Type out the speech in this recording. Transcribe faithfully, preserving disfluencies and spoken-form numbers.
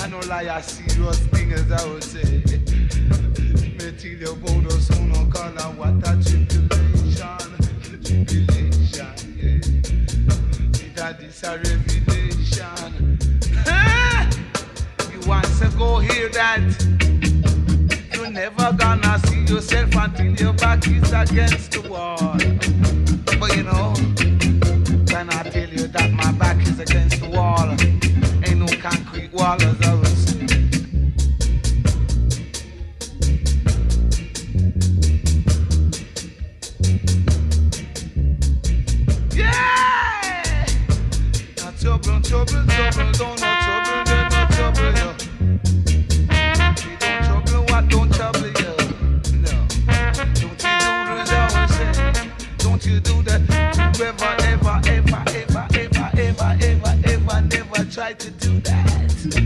no lie, a serious thing as I would say. Me tell you about the son of God and what a tribulation, tribulation, yeah. It a this a revelation. Ah! You want to go hear that? You never gonna see yourself until your back is against the wall. But you know, when I tell you that my back is against the wall, ain't no concrete wall as a